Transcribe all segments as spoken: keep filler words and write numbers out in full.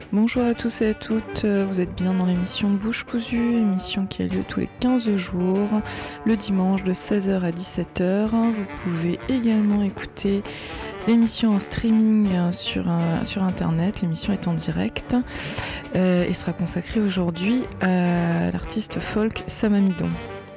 Bonjour à tous et à toutes, vous êtes bien dans l'émission Bouche cousue, émission qui a lieu tous les quinze jours, le dimanche de seize heures à dix-sept heures. Vous pouvez également écouter l'émission en streaming sur, un, sur internet, l'émission est en direct euh, et sera consacrée aujourd'hui à l'artiste folk Sam Amidon.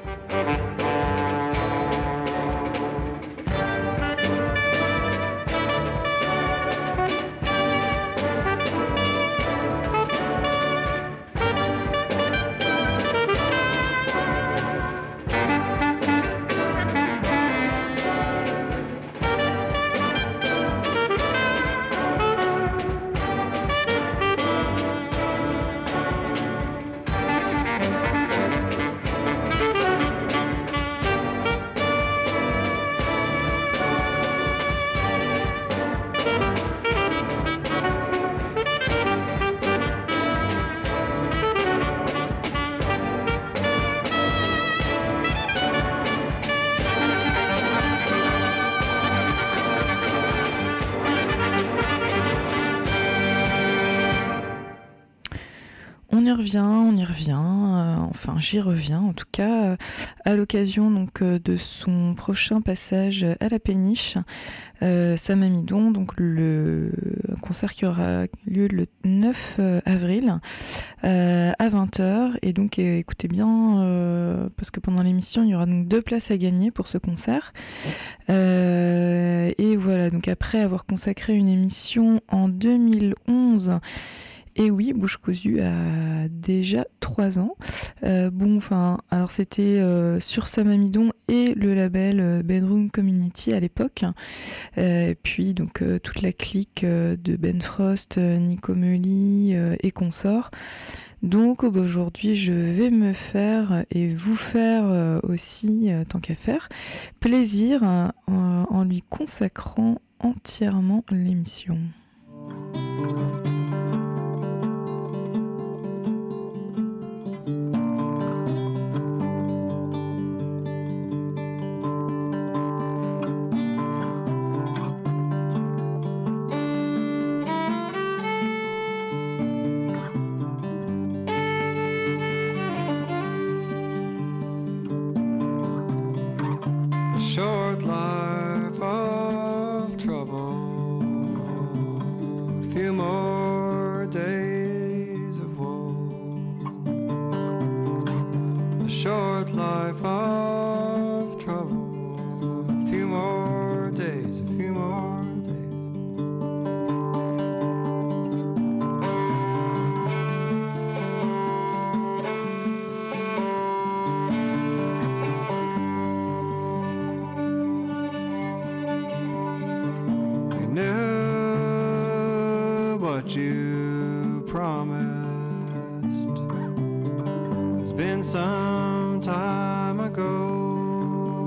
On y revient, on y revient, euh, enfin j'y reviens en tout cas, euh, à l'occasion donc euh, de son prochain passage à la Péniche, euh, Sam Amidon, donc le concert qui aura lieu le neuf avril euh, à vingt heures, et donc euh, écoutez bien, euh, parce que pendant l'émission il y aura donc deux places à gagner pour ce concert, euh, et voilà, donc après avoir consacré une émission en deux mille onze. Et oui, Bouche cousue a déjà trois ans. Euh, bon, enfin, alors c'était euh, sur Sam Amidon et le label euh, Bedroom Community à l'époque. Euh, et puis donc euh, toute la clique euh, de Ben Frost, euh, Nico Muhly euh, et consorts. Donc oh, bah, aujourd'hui, je vais me faire et vous faire euh, aussi, euh, tant qu'à faire, plaisir euh, en lui consacrant entièrement l'émission. Short life of trouble, a few more days of woe. A short life of trouble, a few more days, a few more days. You promised. It's been some time ago.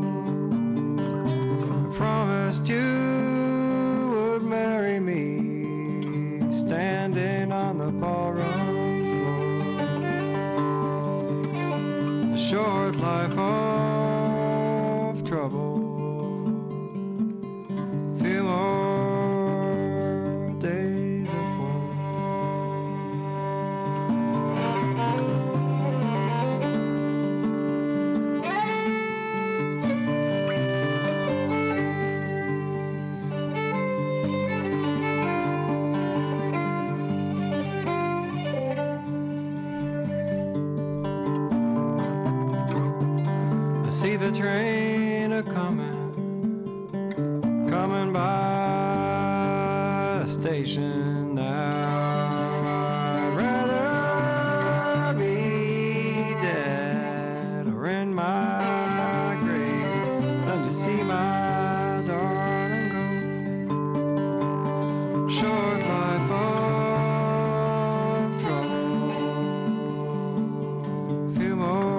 I promised you would marry me, standing on the ballroom floor. A short life of trouble, few more days. See the train a coming, coming by the station now. I'd rather be dead or in my grave than to see my darling go. Short life of trouble, few more.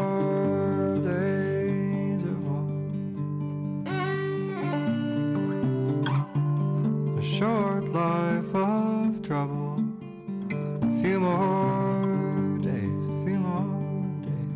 Short life of trouble, few more days, few more days.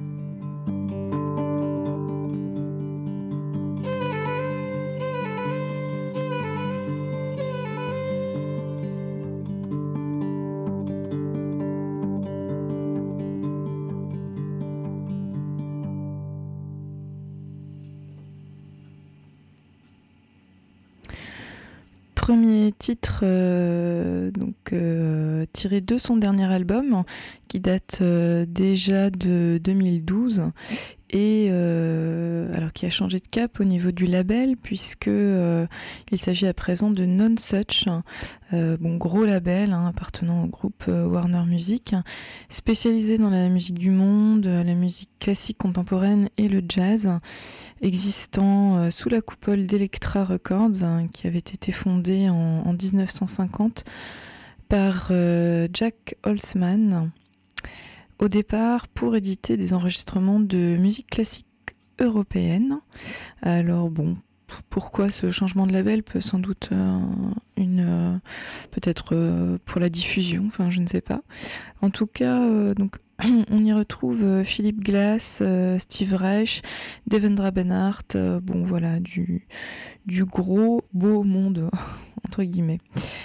premier titre euh, donc, euh, tiré de son dernier album qui date euh, déjà de deux mille douze et euh, alors qui a changé de cap au niveau du label puisque euh, il s'agit à présent de Nonesuch, euh, bon gros label hein, appartenant au groupe euh, Warner Music, spécialisé dans la musique du monde, la musique classique contemporaine et le jazz, existant euh, sous la coupole d'Elektra Records hein, qui avait été fondée en, en dix-neuf cent cinquante par euh, Jack Holzman. Au départ, pour éditer des enregistrements de musique classique européenne. Alors bon, pourquoi ce changement de label? Peut sans doute euh, une, euh, peut-être euh, pour la diffusion, enfin je ne sais pas. En tout cas, euh, donc on y retrouve euh, Philip Glass, euh, Steve Reich, Devendra Banhart, euh, bon voilà, du, du gros beau monde entre guillemets.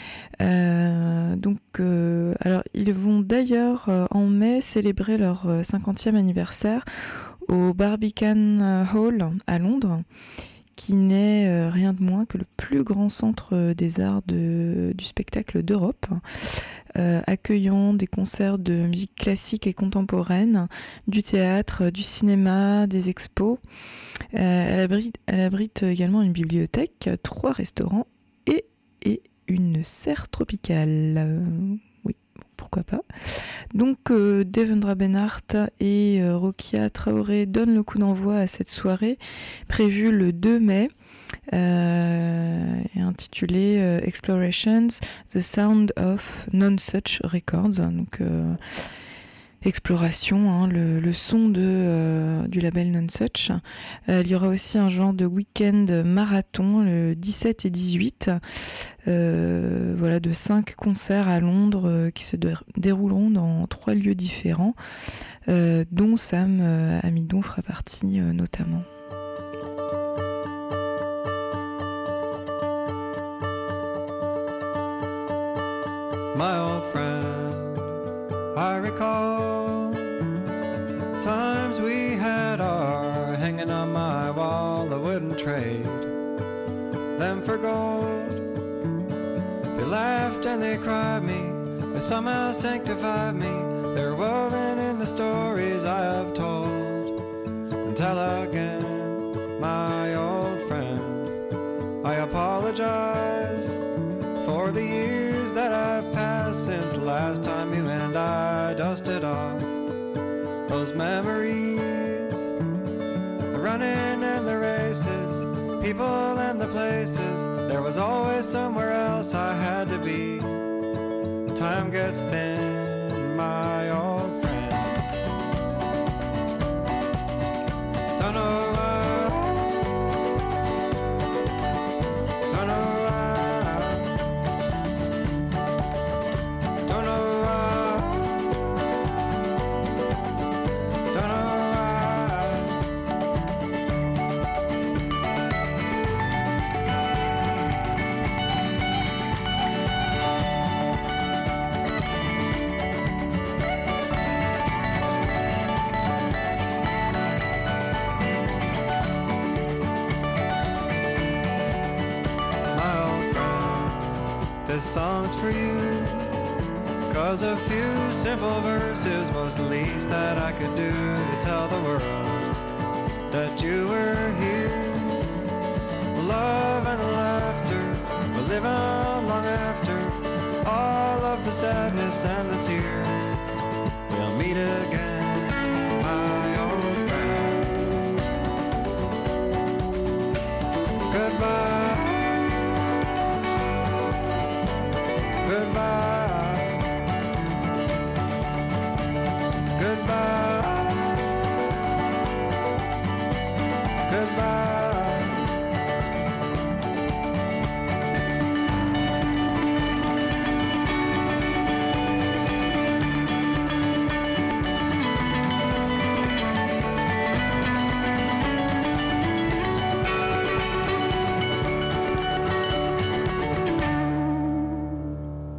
Euh, donc, euh, alors ils vont d'ailleurs euh, en mai célébrer leur euh, cinquantième anniversaire au Barbican Hall à Londres, qui n'est euh, rien de moins que le plus grand centre euh, des arts de, du spectacle d'Europe, euh, accueillant des concerts de musique classique et contemporaine, du théâtre, du cinéma, des expos. Euh, elle abrite, elle abrite également une bibliothèque, trois restaurants et, et une serre tropicale. Euh, oui, bon, pourquoi pas. Donc euh, Devendra Banhart et euh, Rokia Traoré donnent le coup d'envoi à cette soirée prévue le deux mai, euh, intitulée euh, Explorations, The Sound of Nonesuch Records. Donc euh, exploration, hein, le, le son de, euh, du label Nonesuch. Euh, il y aura aussi un genre de week-end marathon le dix-sept et dix-huit, euh, voilà, de cinq concerts à Londres euh, qui se dé- dérouleront dans trois lieux différents, euh, dont Sam euh, Amidon fera partie euh, notamment. My old friend, I recall times we had our hanging on my wall. I wouldn't trade them for gold. They laughed and they cried me, they somehow sanctified me. They're woven in the stories I have told. And tell again, my old friend, I apologize for the years that I've passed since the last time you and I dusted off those memories, the running and the races, people and the places. There was always somewhere else I had to be. Time gets thin, my old friend. Don't know why, don't know why, don't know why, don't know why. This song's for you, 'cause a few simple verses was the least that I could do to tell the world that you were here. The love and the laughter will live on long after all of the sadness and the tears. We'll meet again, my old friend. Goodbye. Goodbye, goodbye, goodbye.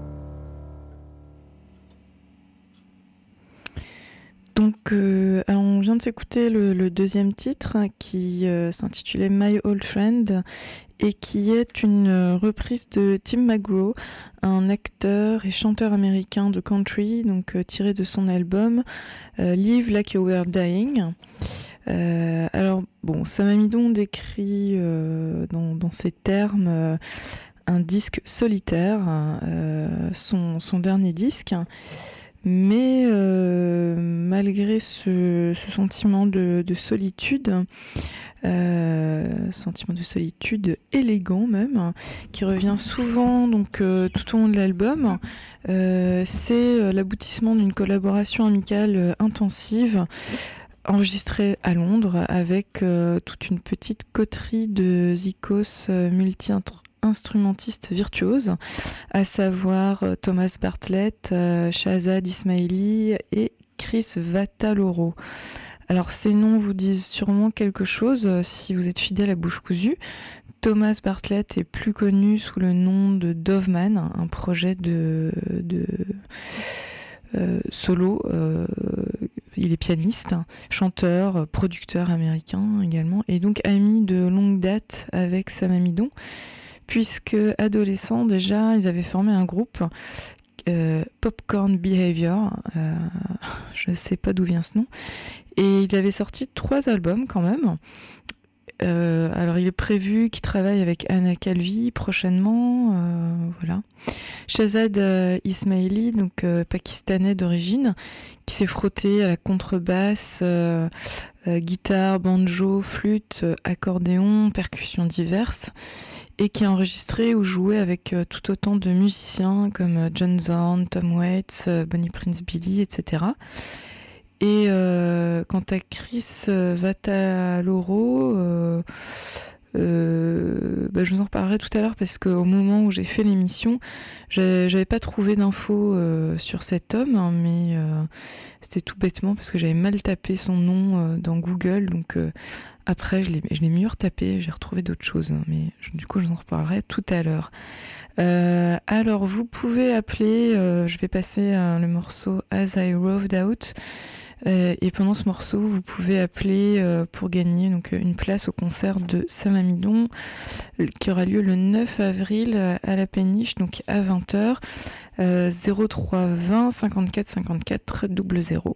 Donc, euh, alors on on vient de s'écouter le, le deuxième titre qui euh, s'intitulait My Old Friend et qui est une reprise de Tim McGraw, un acteur et chanteur américain de country, donc euh, tiré de son album euh, Live Like You Were Dying. Euh, alors bon, Sam Amidon décrit euh, dans, dans ces termes euh, un disque solitaire, euh, son, son dernier disque. Mais euh, malgré ce, ce sentiment de, de solitude, euh, sentiment de solitude élégant même, qui revient souvent donc euh, tout au long de l'album, euh, c'est l'aboutissement d'une collaboration amicale euh, intensive enregistrée à Londres avec euh, toute une petite coterie de zikos euh, multi-instrumentistes instrumentistes virtuoses, à savoir Thomas Bartlett, euh, Shahzad Ismaili et Chris Vattaloro. Alors ces noms vous disent sûrement quelque chose euh, si vous êtes fidèle à Bouche Cousue. Thomas Bartlett est plus connu sous le nom de Doveman, un projet de, de euh, solo. Euh, il est pianiste, chanteur, producteur américain également, et donc ami de longue date avec Sam Amidon, puisque adolescents déjà, ils avaient formé un groupe, euh, Popcorn Behavior, euh, je ne sais pas d'où vient ce nom, et il avait sorti trois albums quand même. Euh, alors il est prévu qu'il travaille avec Anna Calvi prochainement, euh, voilà. Shahzad euh, Ismaili, donc euh, pakistanais d'origine, qui s'est frotté à la contrebasse, euh, euh, guitare, banjo, flûte, euh, accordéon, percussions diverses, et qui a enregistré ou joué avec euh, tout autant de musiciens comme euh, John Zorn, Tom Waits, euh, Bonnie Prince Billy, et cetera. Et euh, quant à Chris Vattaloro, euh, euh, bah je vous en reparlerai tout à l'heure parce qu'au moment où j'ai fait l'émission, j'avais pas trouvé d'infos euh, sur cet homme, hein, mais euh, c'était tout bêtement parce que j'avais mal tapé son nom euh, dans Google, donc euh, après je l'ai mieux retapé, j'ai retrouvé d'autres choses, hein, mais je, du coup je vous en reparlerai tout à l'heure. Euh, alors vous pouvez appeler, euh, je vais passer euh, le morceau As I Roved Out. Euh, et pendant ce morceau, vous pouvez appeler euh, pour gagner donc, une place au concert de Sam Amidon qui aura lieu le neuf avril à la Péniche, donc à vingt heures, euh, zéro trois vingt cinquante-quatre cinquante-quatre zéro zéro.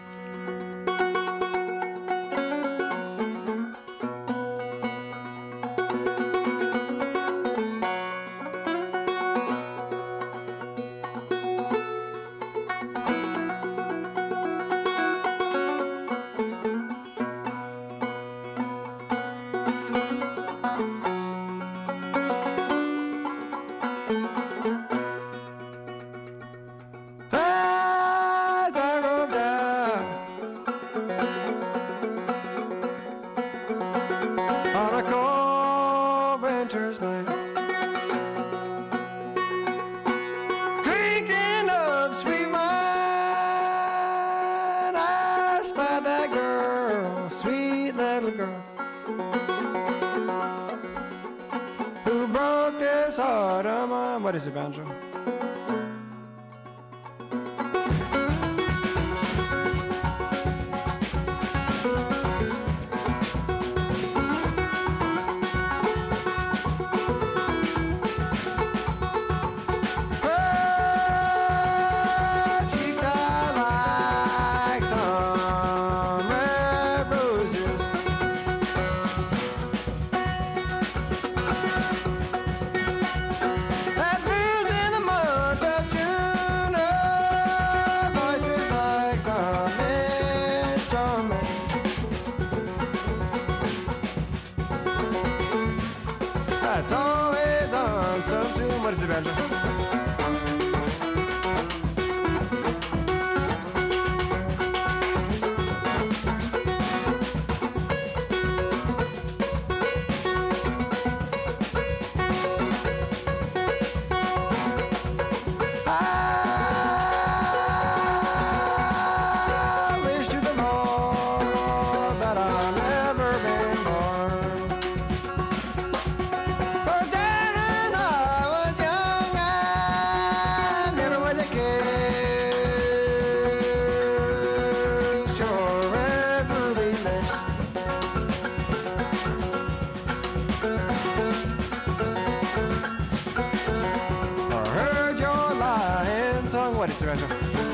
What is it, banjo? It's always on some tune. What is it, banjo? Súbale, Soraya.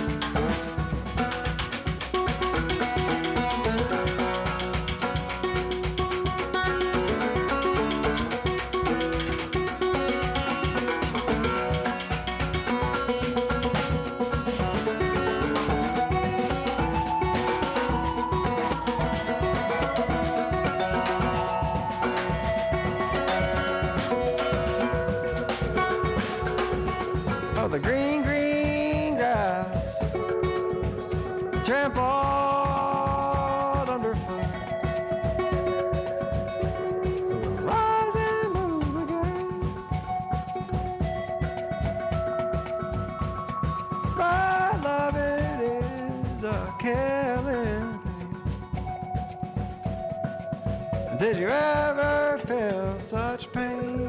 The green, green grass trampled underfoot. Rise and move again. My love, it is a killing thing. Did you ever feel such pain?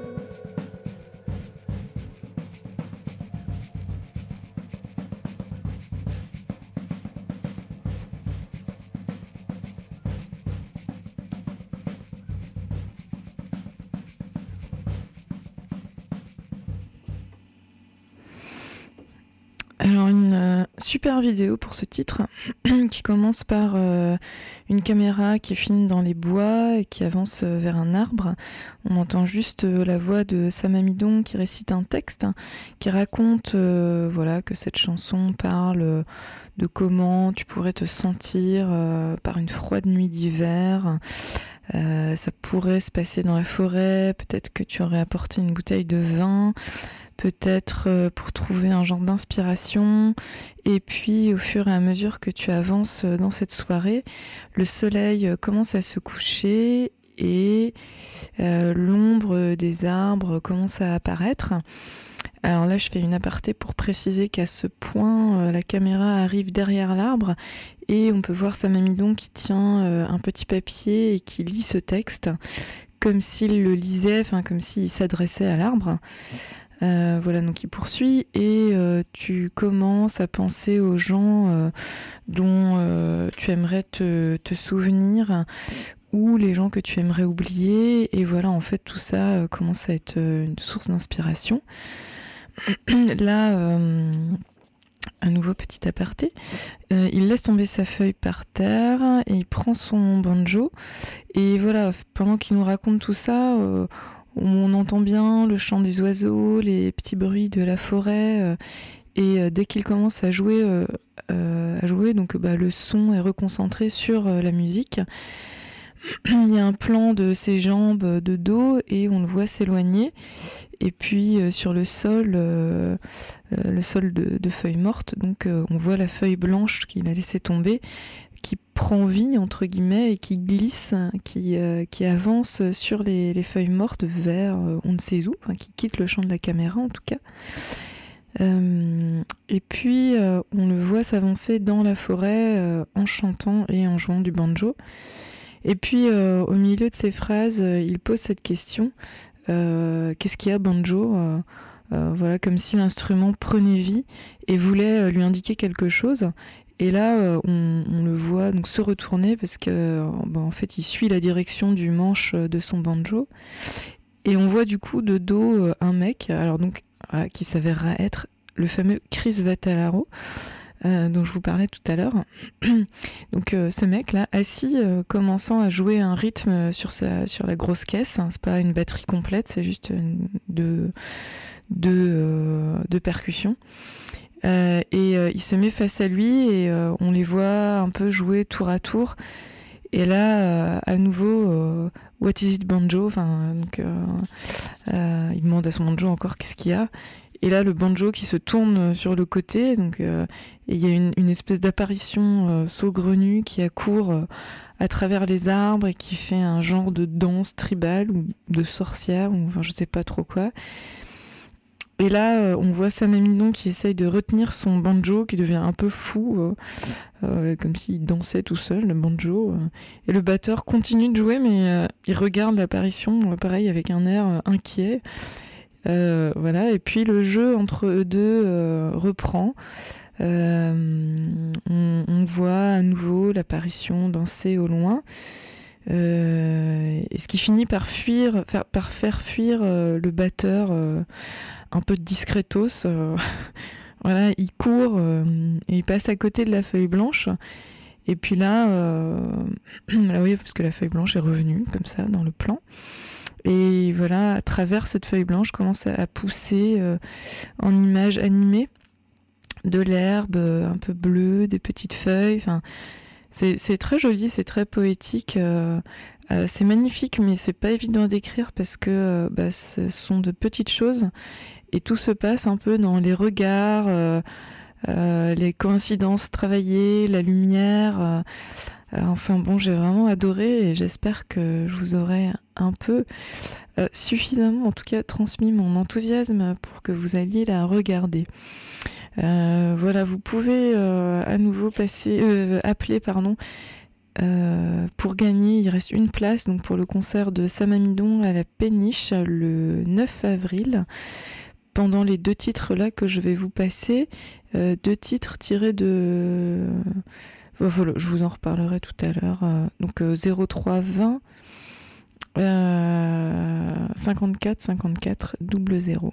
Alors une euh, super vidéo pour ce titre qui commence par euh, une caméra qui filme dans les bois et qui avance euh, vers un arbre. On entend juste euh, la voix de Sam Amidon qui récite un texte hein, qui raconte euh, voilà, que cette chanson parle euh, de comment tu pourrais te sentir euh, par une froide nuit d'hiver. Euh, ça pourrait se passer dans la forêt, peut-être que tu aurais apporté une bouteille de vin, peut-être euh, pour trouver un genre d'inspiration. Et puis au fur et à mesure que tu avances dans cette soirée, le soleil commence à se coucher et euh, l'ombre des arbres commence à apparaître. Alors là, je fais une aparté pour préciser qu'à ce point, euh, la caméra arrive derrière l'arbre et on peut voir Sam Amidon qui tient euh, un petit papier et qui lit ce texte comme s'il le lisait, enfin comme s'il s'adressait à l'arbre. Euh, voilà, donc il poursuit et euh, tu commences à penser aux gens euh, dont euh, tu aimerais te, te souvenir ou les gens que tu aimerais oublier. Et voilà, en fait, tout ça euh, commence à être euh, une source d'inspiration. Là, euh, un nouveau petit aparté. Euh, il laisse tomber sa feuille par terre et il prend son banjo. Et voilà, pendant qu'il nous raconte tout ça, euh, on entend bien le chant des oiseaux, les petits bruits de la forêt. Euh, et euh, dès qu'il commence à jouer, euh, euh, à jouer donc bah, le son est reconcentré sur euh, la musique. Il y a un plan de ses jambes de dos et on le voit s'éloigner. Et puis euh, sur le sol, euh, euh, le sol de, de feuilles mortes, donc euh, on voit la feuille blanche qu'il a laissée tomber, qui prend vie entre guillemets et qui glisse, qui, euh, qui avance sur les, les feuilles mortes vers euh, on ne sait où, enfin, qui quitte le champ de la caméra en tout cas. Euh, et puis euh, on le voit s'avancer dans la forêt euh, en chantant et en jouant du banjo. Et puis, euh, au milieu de ces phrases, euh, il pose cette question euh, qu'est-ce qu'il y a, banjo euh, euh, voilà, comme si l'instrument prenait vie et voulait euh, lui indiquer quelque chose. Et là, euh, on, on le voit donc se retourner parce que, euh, ben, en fait, il suit la direction du manche de son banjo. Et on voit du coup de dos euh, un mec, alors donc voilà, qui s'avérera être le fameux Chris Vattalaro. Euh, dont je vous parlais tout à l'heure. Donc euh, ce mec là, assis, euh, commençant à jouer un rythme sur, sa, sur la grosse caisse, hein, c'est pas une batterie complète, c'est juste une, deux, deux, euh, deux percussions. Euh, et euh, il se met face à lui et euh, on les voit un peu jouer tour à tour. Et là, euh, à nouveau, euh, what is it banjo, enfin, donc, euh, euh, il demande à son banjo encore qu'est-ce qu'il y a. Et là, le banjo qui se tourne sur le côté, donc euh, il y a une, une espèce d'apparition euh, saugrenue qui accourt euh, à travers les arbres et qui fait un genre de danse tribale ou de sorcière, ou enfin je sais pas trop quoi. Et là, euh, on voit Sam Amidon qui essaye de retenir son banjo, qui devient un peu fou, euh, euh, comme s'il dansait tout seul, le banjo. Euh. Et le batteur continue de jouer, mais euh, il regarde l'apparition, euh, pareil, avec un air euh, inquiet. Euh, voilà, et puis le jeu entre eux deux euh, reprend. Euh, on, on voit à nouveau l'apparition danser au loin. Euh, et ce qui finit par fuir, faire, par faire fuir euh, le batteur euh, un peu discretos. Euh, voilà, il court euh, et il passe à côté de la feuille blanche. Et puis là, euh, là oui, parce que la feuille blanche est revenue comme ça dans le plan. Et voilà, à travers cette feuille blanche, commence à, à pousser euh, en images animées de l'herbe euh, un peu bleue, des petites feuilles. Enfin, c'est, c'est très joli, c'est très poétique. Euh, euh, c'est magnifique, mais c'est pas évident à décrire parce que euh, bah, ce sont de petites choses et tout se passe un peu dans les regards, euh, euh, les coïncidences travaillées, la lumière. Euh, euh, enfin bon, j'ai vraiment adoré et j'espère que je vous aurai un peu euh, suffisamment, en tout cas, transmis mon enthousiasme pour que vous alliez la regarder. Euh, voilà, vous pouvez euh, à nouveau passer, euh, appeler, pardon, euh, pour gagner. Il reste une place donc pour le concert de Sam Amidon à la Péniche le neuf avril. Pendant les deux titres là que je vais vous passer, euh, deux titres tirés de, voilà, je vous en reparlerai tout à l'heure. Euh, donc euh, zéro trois vingt euh, cinquante-quatre cinquante-quatre double zéro.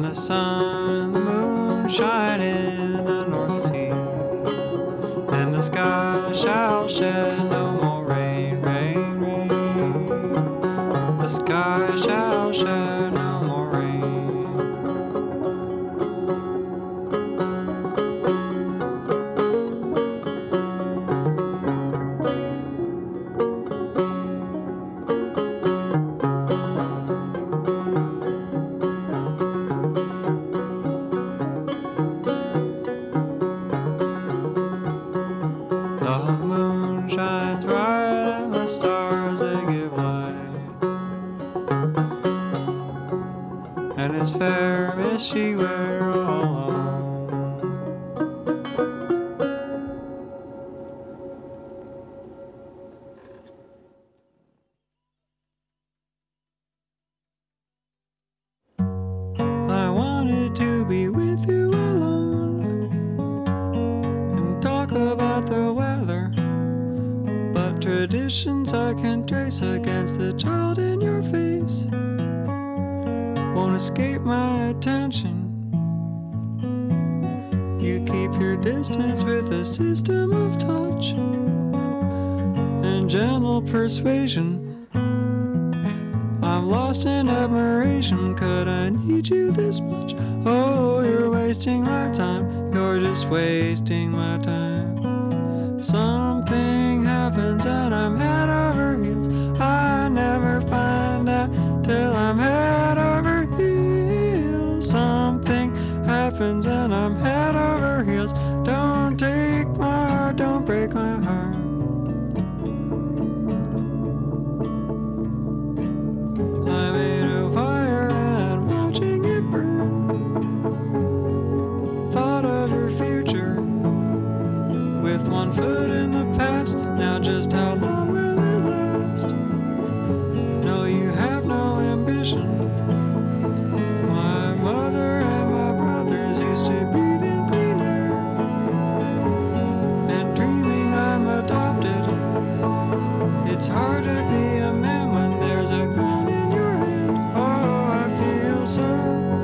the sun and the moon shine in the North Sea, and the sky shall shed no more rain, rain, rain. The sky shall shed no more rain. The moon shines bright and the stars they give light, and it's fair as she were all alone. I wanted to be with you alone and talk about the weather, but traditions I can trace against the child in your face won't escape my attention. You keep your distance with a system of touch and gentle persuasion. I'm lost in admiration. Could I need you this much? Oh, you're wasting my time. You're just wasting my time. Something happens and I'm head over heels. I never find out till I'm head over heels. Something happens and I'm head over heels. Don't take my heart, don't break my heart. I made a fire and watching it burn. Thought of your future with one foot in the past. Now just how long will it last? No, you have no ambition. My mother and my brothers used to breathe in clean air, and dreaming I'm adopted. It's hard to be a man when there's a gun in your hand. Oh, I feel so.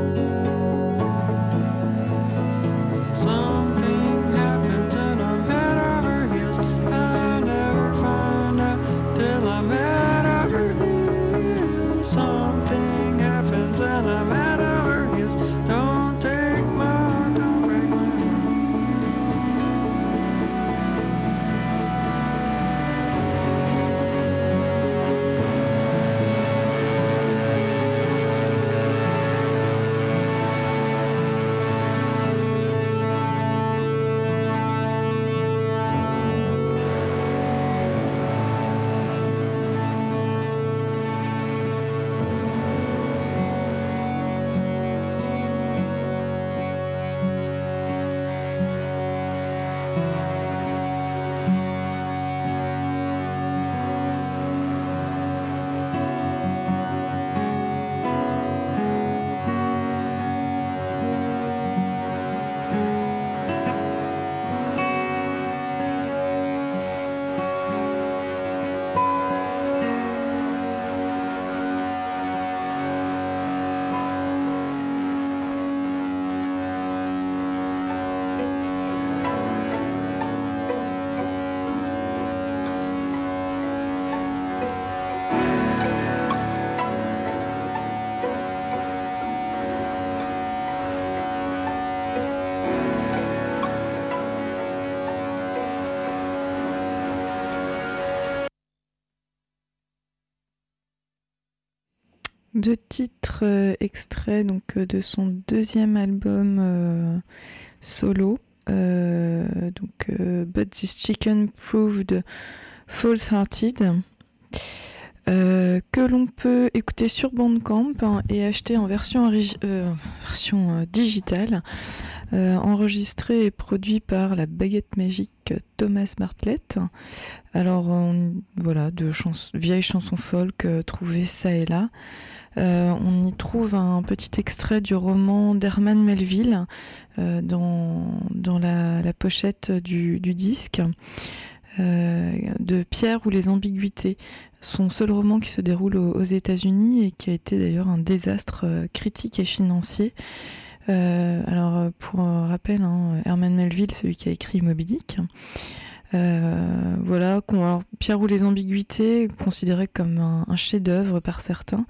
Something happens and I'm head over heels. I never find out till I'm head over heels. Something happens and I'm head over heels. Don't take my heart, don't break my heart. Deux titres euh, extraits donc euh, de son deuxième album euh, solo, euh, donc euh, But This Chicken Proved False-Hearted, euh, que l'on peut écouter sur Bandcamp hein, et acheter en version, origi- euh, version euh, digitale, euh, enregistré et produit par la baguette magique Thomas Bartlett. Alors on, voilà, de chans- vieilles chansons folk euh, trouvées ça et là. Euh, on y trouve un petit extrait du roman d'Herman Melville euh, dans, dans la, la pochette du, du disque. euh, de Pierre ou les ambiguïtés, son seul roman qui se déroule aux, aux États-Unis et qui a été d'ailleurs un désastre euh, critique et financier. Euh, alors pour euh, rappel, hein, Herman Melville, celui qui a écrit Moby Dick. Euh, voilà, alors, Pierre ou les ambiguïtés, considéré comme un, un chef-d'œuvre par certains.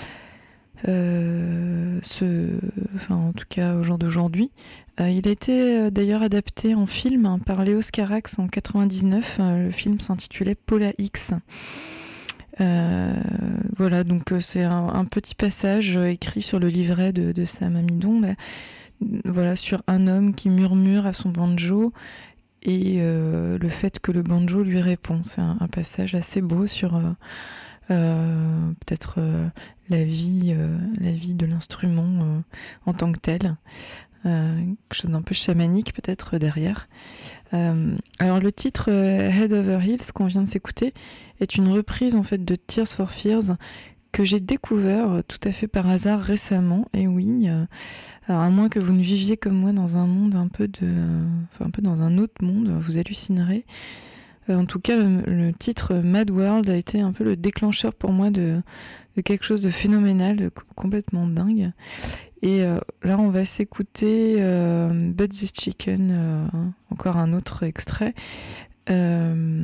Euh, ce, enfin, en tout cas au jour d'aujourd'hui. Euh, il a été euh, d'ailleurs adapté en film hein, par Léos Carax en quatre-vingt-dix-neuf. Euh, le film s'intitulait Paula X. Euh, voilà, donc euh, c'est un, un petit passage euh, écrit sur le livret de, de Sam Amidon, là, voilà, sur un homme qui murmure à son banjo et euh, le fait que le banjo lui répond. C'est un, un passage assez beau sur euh, euh, peut-être euh, la vie, euh, la vie de l'instrument euh, en tant que tel. Euh, quelque chose d'un peu chamanique peut-être derrière. Euh, alors le titre euh, Head Over Heels qu'on vient de s'écouter est une reprise en fait de Tears for Fears que j'ai découvert euh, tout à fait par hasard récemment. Et oui, euh, alors à moins que vous ne viviez comme moi dans un monde un peu de, euh, enfin un peu dans un autre monde, vous hallucinerez. Euh, en tout cas, le, le titre Mad World a été un peu le déclencheur pour moi de, de quelque chose de phénoménal, de complètement dingue. Et euh, là, on va s'écouter euh, But This Chicken, euh, encore un autre extrait. Euh,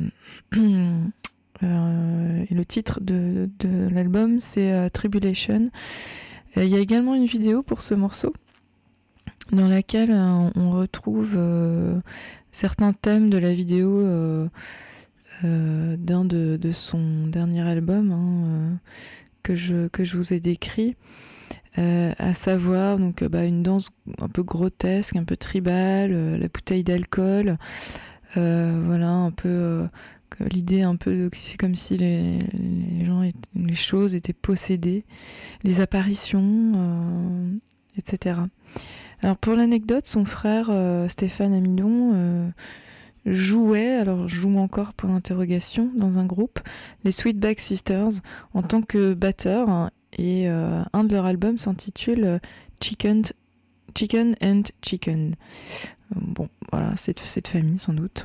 euh, et le titre de, de l'album, c'est euh, Tribulation. Il y a également une vidéo pour ce morceau, dans laquelle euh, on retrouve euh, certains thèmes de la vidéo euh, euh, d'un de, de son dernier album hein, euh, que, je, que je vous ai décrit. Euh, à savoir donc bah, une danse un peu grotesque, un peu tribale, euh, la bouteille d'alcool, euh, voilà un peu euh, l'idée un peu de, c'est comme si les, les gens étaient, les choses étaient possédées, les apparitions, euh, et cetera. Alors pour l'anecdote, son frère euh, Stéphane Amidon euh, jouait, alors joue encore pour l'interrogation, dans un groupe, les Sweetback Sisters, en tant que batteur. Hein, et euh, un de leurs albums s'intitule Chicken, Chicken and Chicken. Euh, bon, voilà, c'est cette famille sans doute.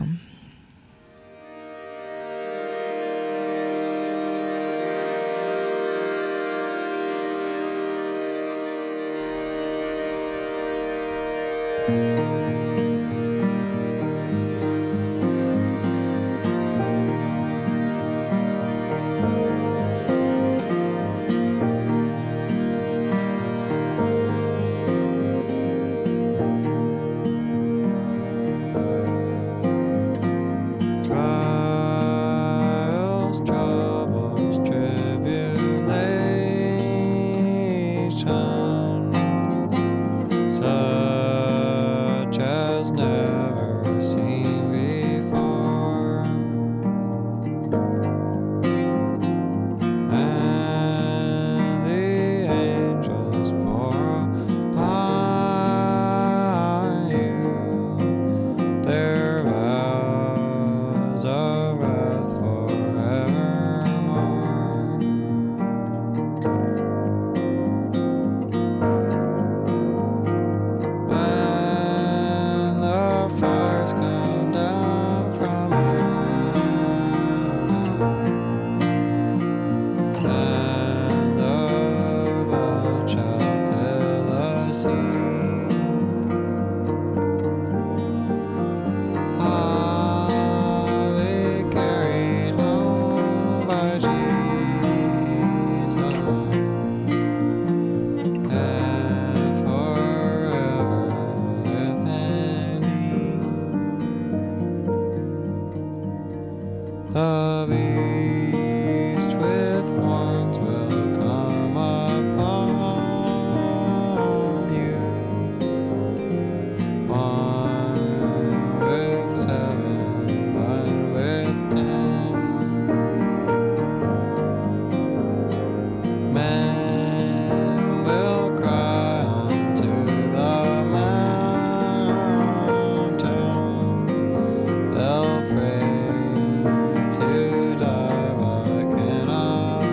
To die, but cannot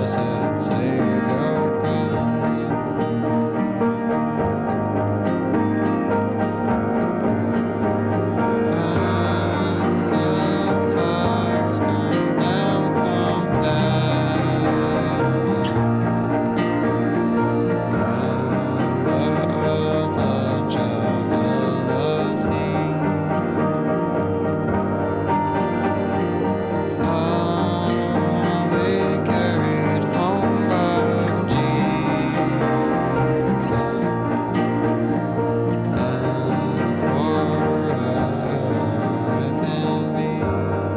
blessed Savior Christ. And the fires come down from heaven, and the blood shall fill the sea. I'll be carried home by Jesus, and forever within me.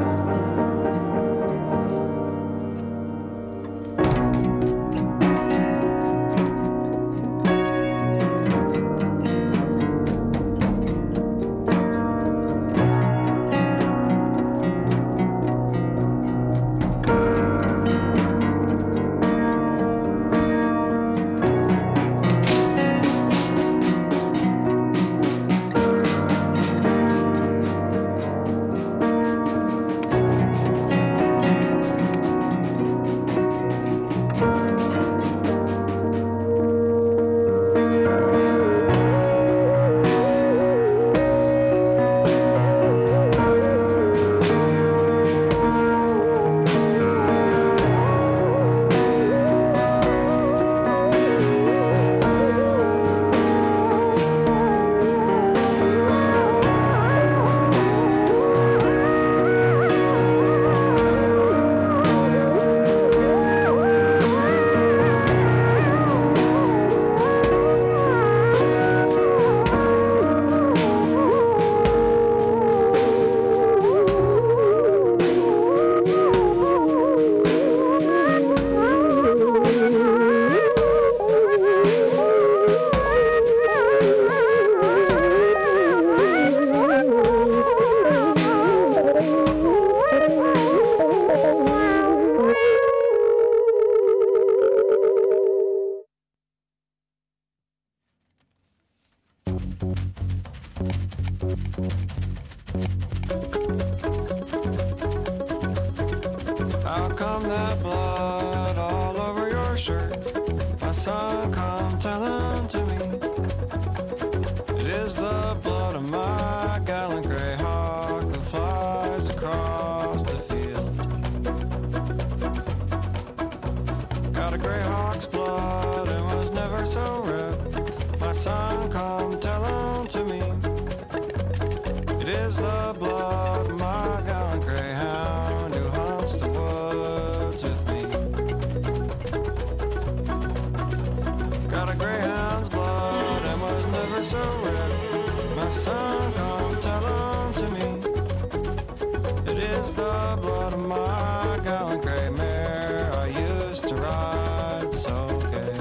How come that blood all over your shirt? My son, come tell him to me. It is the blood of my gallant gray hawk who flies across the field. Got a gray hawk's blood and was never so red. My son, come tell him to me. It is the blood of my gallant greyhound who haunts the woods with me. Got a greyhound's blood and was never so red. My son, come tell him to me. It is the blood of my gallant grey mare I used to ride so gay.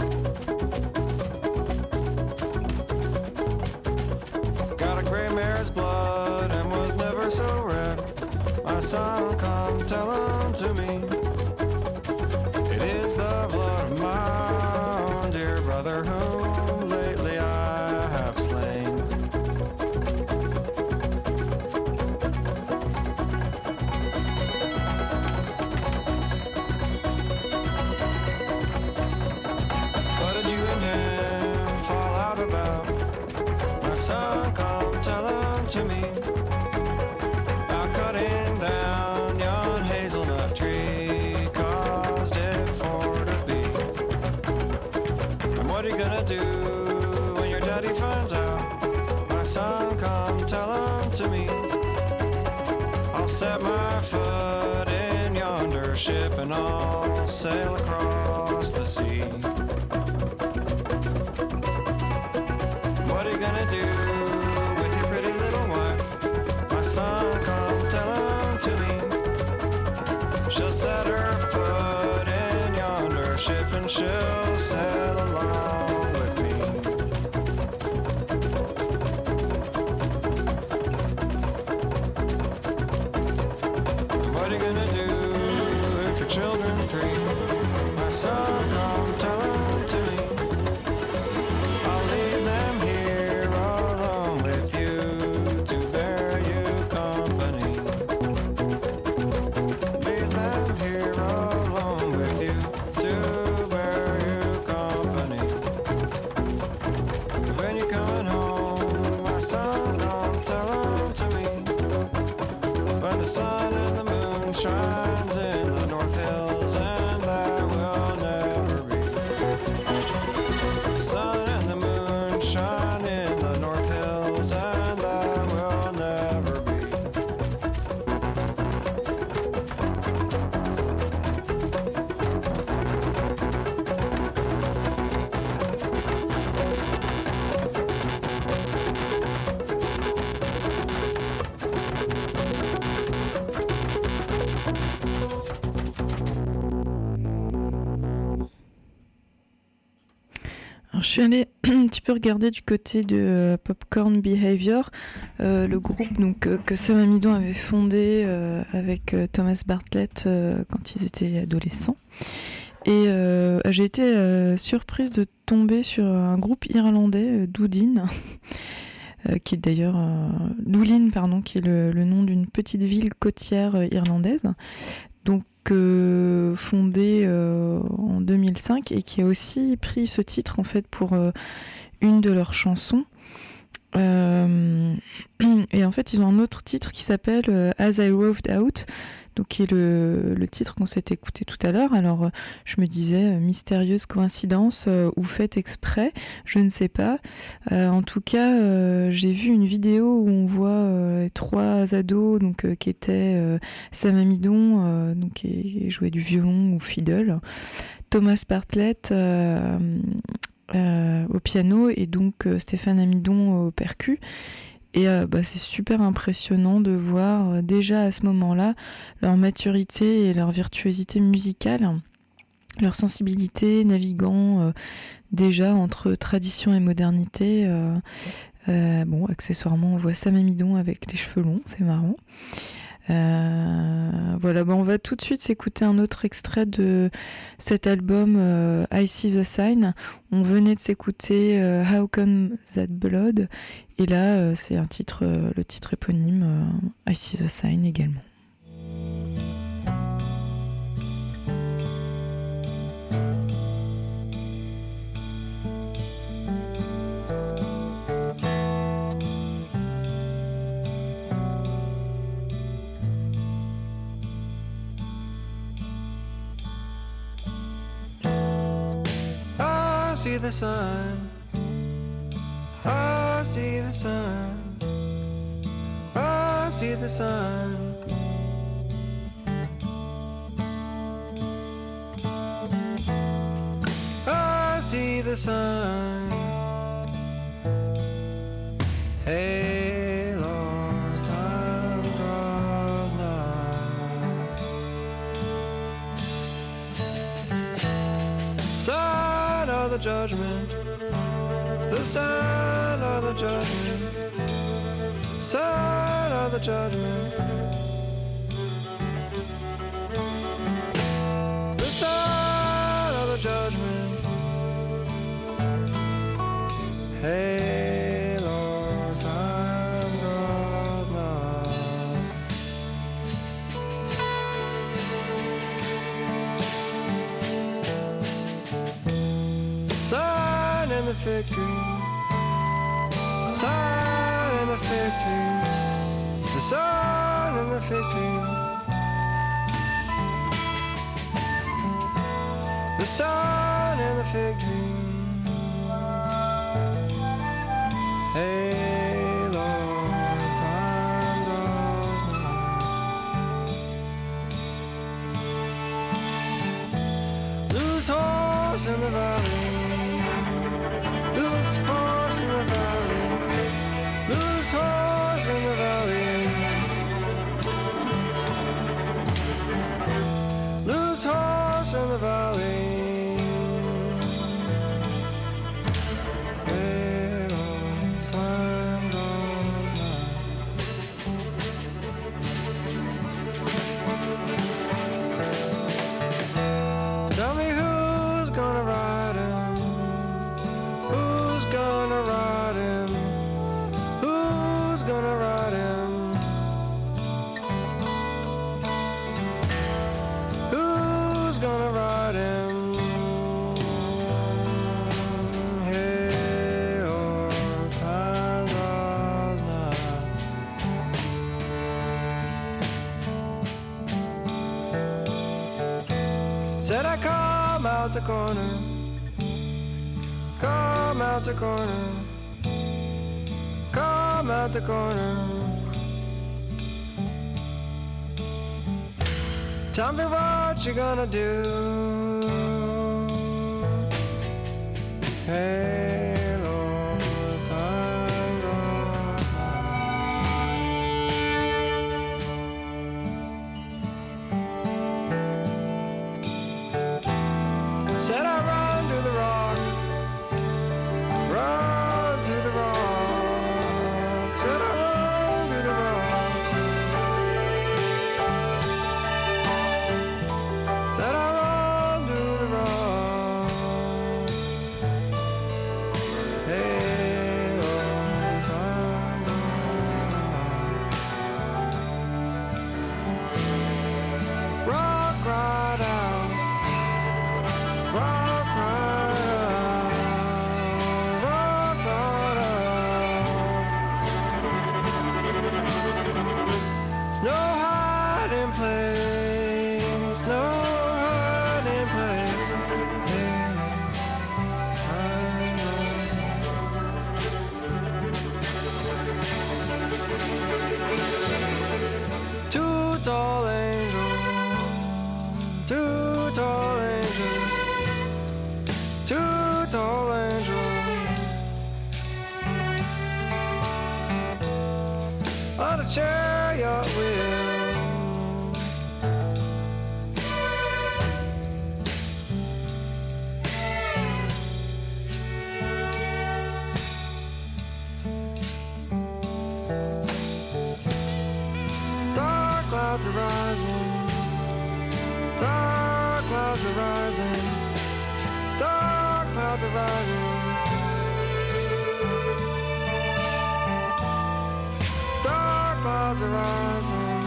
Got a grey mare's blood and was never so red. My son, come tell him to me. It is the blood of my own dear brother whom lately I have slain. What did you and him fall out about? My son, come tell him to me. About cutting down yon hazelnut tree caused it for to be. And what are you gonna do when your daddy finds out? My son, come tell him to me. I'll set my foot in yonder ship and I'll sail across the sea. What are you gonna do with your pretty little wife? My son, come tell him to me. She'll set her foot in yonder ship and she'll sail along with me. What are you gonna do with your children three? My son, come tell him to me. I'll leave them here alone with you to bear you company. Leave them here alone with you Alors, je suis allée un petit peu regarder du côté de euh, Popcorn Behavior, euh, le groupe donc, euh, que Sam Amidon avait fondé euh, avec euh, Thomas Bartlett euh, quand ils étaient adolescents. Et euh, j'ai été euh, surprise de tomber sur un groupe irlandais, euh, Doodin, euh, qui est d'ailleurs euh, Doolin, pardon, qui est le, le nom d'une petite ville côtière euh, irlandaise. Donc euh, fondée euh, en deux mille cinq et qui a aussi pris ce titre en fait pour euh, une de leurs chansons. Euh, et en fait ils ont un autre titre qui s'appelle euh, As I Roved Out, donc qui est le, le titre qu'on s'est écouté tout à l'heure. Alors euh, je me disais euh, mystérieuse coïncidence euh, ou fait exprès, je ne sais pas. Euh, en tout cas euh, j'ai vu une vidéo où on voit euh, trois ados donc, euh, qui étaient euh, Sam Amidon euh, donc, qui, qui jouait du violon ou fiddle, Thomas Bartlett euh, euh, au piano et donc euh, Stéphane Amidon au percu. Et euh, bah, c'est super impressionnant de voir euh, déjà à ce moment-là leur maturité et leur virtuosité musicale, leur sensibilité naviguant euh, déjà entre tradition et modernité. Euh, euh, bon, accessoirement, on voit Sam Amidon avec les cheveux longs, c'est marrant. Euh, voilà, bah on va tout de suite s'écouter un autre extrait de cet album euh, I See the Sign. On venait de s'écouter euh, How Come That Blood et là euh, c'est un titre, euh, le titre éponyme euh, I See the Sign également. I see the sun, I see the sun, I see the sun. I see the sun. Hey Lord, time draws nigh. Sign of the judgment, the sign of the judgment, sign of the judgment, the sign of the judgment. Hey Lord, time draws nigh. Sign in the fig tree, sign in the fig tree, the sign in the fig tree, the sign in the fig tree. Hey Lord, time draws nigh. Loose horse in the valley, loose horse in the valley, loose horse in the valley, loose horse in the valley. Hey Lord, time draws nigh. Tell me who's gonna ride him, who's gonna ride him, who's gonna ride him, who's gonna ride him. Hey, oh, time draws nigh. Said I come out the corner, come out the corner, come out the corner. Tell me what you gonna do. Hey Lord, time draws nigh. Said I run to the rock, clouds are rising. Dark clouds are rising.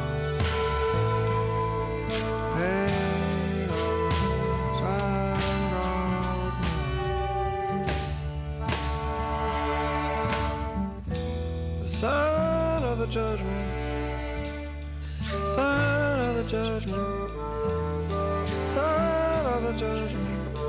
Pale sun grows night. The son of the judgment, son of the judgment, son of the judgment.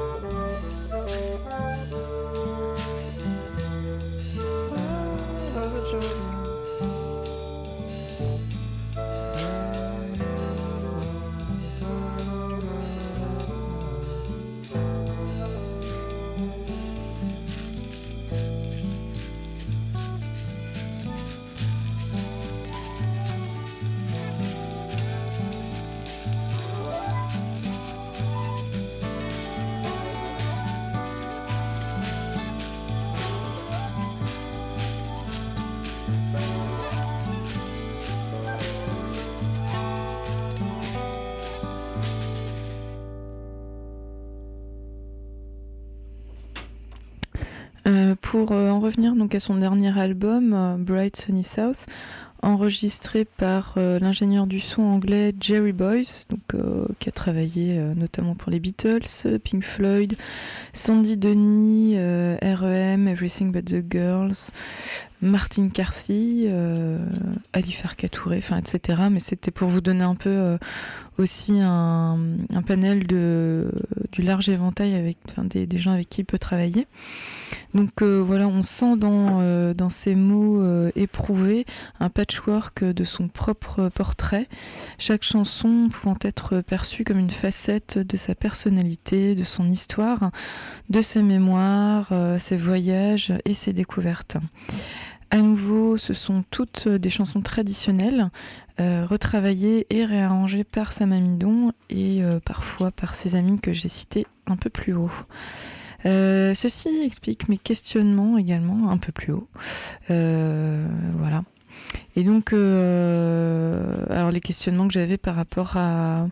Euh, pour euh, en revenir donc à son dernier album, euh, Bright Sunny South, enregistré par euh, l'ingénieur du son anglais Jerry Boyce, donc, euh, qui a travaillé euh, notamment pour les Beatles, Pink Floyd, Sandy Denny, euh, R E M, Everything But The Girls, Martin Carthy, euh, Ali Farka Touré, enfin et cetera. Mais c'était pour vous donner un peu euh, aussi un, un panel de, du large éventail avec enfin, des, des gens avec qui il peut travailler. Donc euh, voilà, on sent dans, euh, dans ces mots euh, éprouvés un patchwork de son propre portrait, chaque chanson pouvant être perçue comme une facette de sa personnalité, de son histoire, de ses mémoires, euh, ses voyages et ses découvertes. À nouveau, ce sont toutes des chansons traditionnelles, euh, retravaillées et réarrangées par Sam Amidon et euh, parfois par ses amis que j'ai cités un peu plus haut. Euh, ceci explique mes questionnements également un peu plus haut. Euh, voilà. Et donc, euh, alors les questionnements que j'avais par rapport à,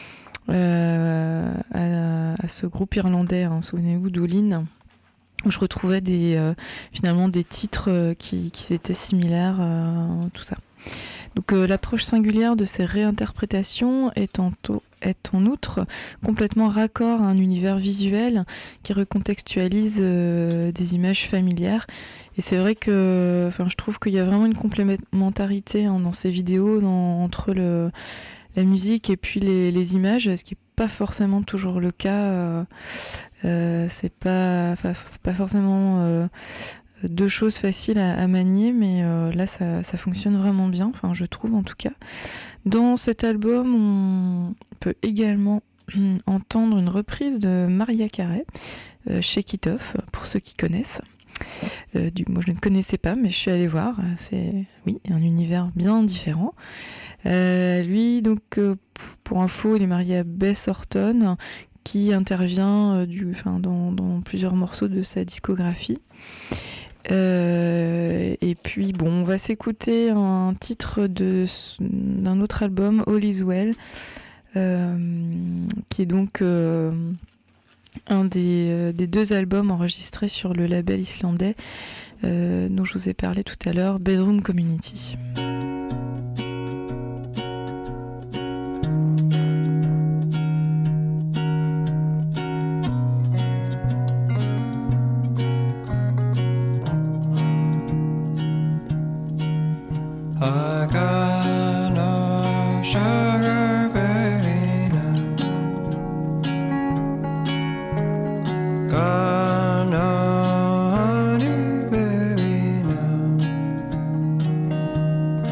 euh, à, à ce groupe irlandais, hein, souvenez-vous, Doolin, où je retrouvais des, euh, finalement des titres euh, qui, qui étaient similaires, euh, tout ça. Donc euh, l'approche singulière de ces réinterprétations est en, to- est en outre complètement raccord à un univers visuel qui recontextualise euh, des images familières. Et c'est vrai que enfin, je trouve qu'il y a vraiment une complémentarité hein, dans ces vidéos dans, entre le, la musique et puis les, les images, ce qui n'est pas forcément toujours le cas. Euh, euh, c'est pas, pas forcément... Euh, deux choses faciles à, à manier, mais euh, là ça, ça fonctionne vraiment bien, enfin je trouve en tout cas. Dans cet album, on peut également entendre une reprise de Mariah Carey, euh, Shake It Off, pour ceux qui connaissent. Euh, du, moi je ne connaissais pas, mais je suis allée voir, c'est oui, un univers bien différent. Euh, lui, donc euh, pour info, il est marié à Bess Orton, qui intervient euh, du, enfin, dans, dans plusieurs morceaux de sa discographie. Euh, et puis bon, on va s'écouter un titre de, d'un autre album, All Is Well, euh, qui est donc euh, un des, euh, des deux albums enregistrés sur le label islandais euh, dont je vous ai parlé tout à l'heure, Bedroom Community. I got no sugar, baby, now. Got no honey, baby, now.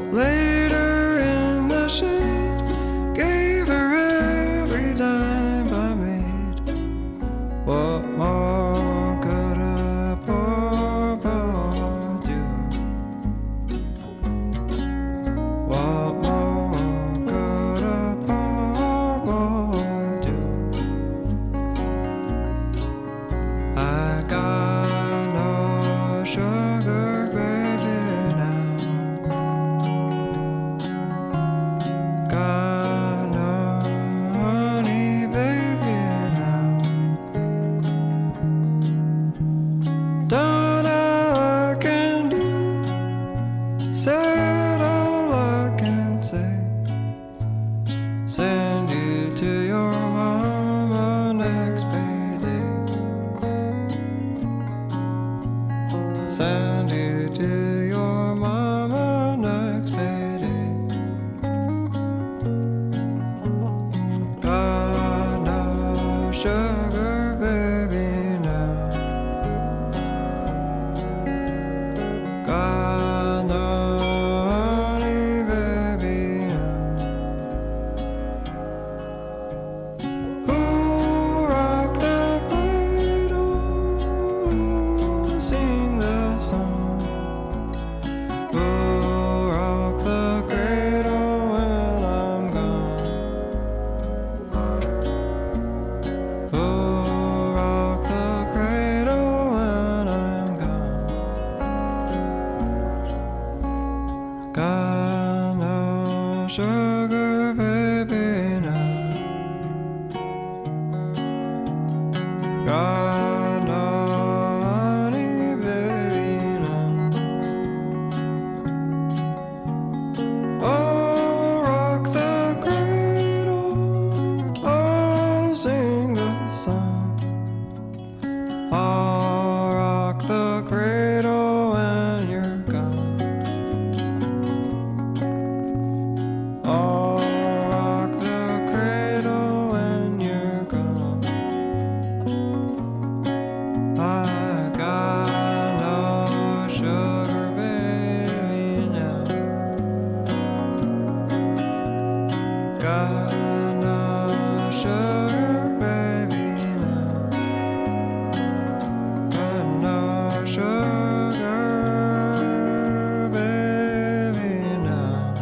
laid her in the shade, gave her every dime I made. What more could a poor boy do? What more could a poor boy do? I got no sugar baby now, got no honey baby now. Done all I can do, said all I can say. Send you to your mama next payday. Send you to your mama next payday. Got no sugar baby now, got no honey baby now. Who rock the cradle, sing the song? Who rock the cradle when I'm gone? Who rock the cradle when I'm gone? Got no sugar baby now, got no honey baby now. Oh, rock the cradle, oh, sing the song. Oh, rock the cradle when you're gone. Oh, rock the cradle when you're gone. I got no sugar baby now, got no sugar baby now, got no sugar baby now.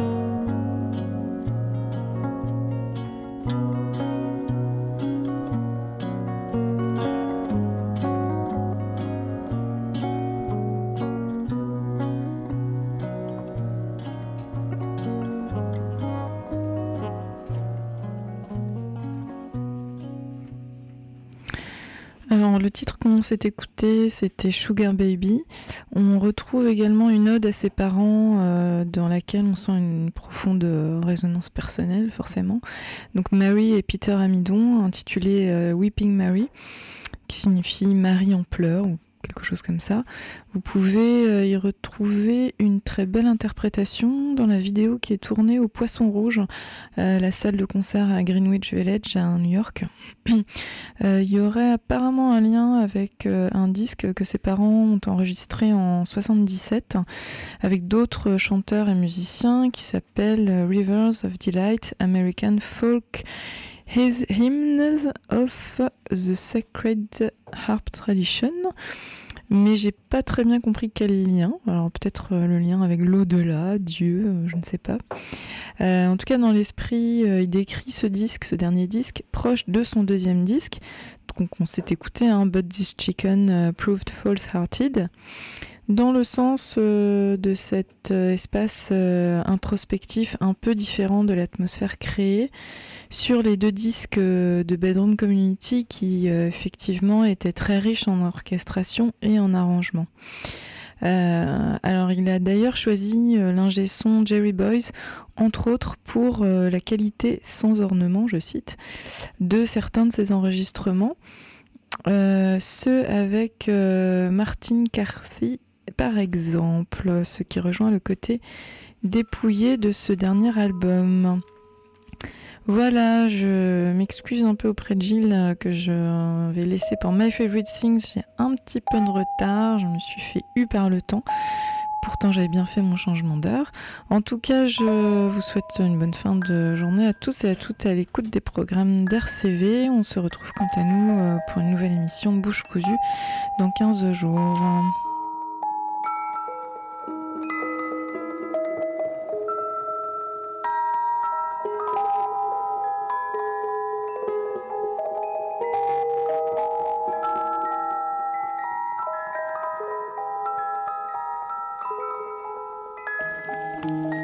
Alors le titre qu'on s'est écouté, c'était Sugar Baby. On retrouve également une ode à ses parents euh, dans laquelle on sent une profonde euh, résonance personnelle forcément. Donc Mary et Peter Amidon, intitulé euh, Weeping Mary, qui signifie Marie en pleurs ou quelque chose comme ça. Vous pouvez euh, y retrouver une très belle interprétation dans la vidéo qui est tournée au Poisson Rouge, euh, la salle de concert à Greenwich Village à New York. Euh, il y aurait apparemment un lien avec euh, un disque que ses parents ont enregistré en soixante-dix-sept avec d'autres chanteurs et musiciens qui s'appelle Rivers of Delight, American Folk His Hymns of the Sacred Harp Tradition. Mais j'ai pas très bien compris quel lien. Alors peut-être euh, le lien avec l'au-delà, Dieu, euh, je ne sais pas. Euh, en tout cas, dans l'esprit, euh, il décrit ce disque, ce dernier disque, proche de son deuxième disque. Donc on s'est écouté, hein, But This Chicken uh, Proved False-Hearted, dans le sens euh, de cet euh, espace euh, introspectif un peu différent de l'atmosphère créée sur les deux disques euh, de Bedroom Community qui euh, effectivement étaient très riches en orchestration et en arrangement. Euh, alors il a d'ailleurs choisi euh, l'ingé son Jerry Boyce, entre autres pour euh, la qualité sans ornement, je cite, de certains de ses enregistrements, euh, ceux avec euh, Martin Carthy par exemple, ce qui rejoint le côté dépouillé de ce dernier album. Voilà, je m'excuse un peu auprès de Gilles que je vais laisser pour My Favorite Things. J'ai un petit peu de retard, je me suis fait eu par le temps. Pourtant, j'avais bien fait mon changement d'heure. En tout cas, je vous souhaite une bonne fin de journée à tous et à toutes à l'écoute des programmes d'R C V. On se retrouve quant à nous pour une nouvelle émission Bouche cousue dans quinze jours. Thank you.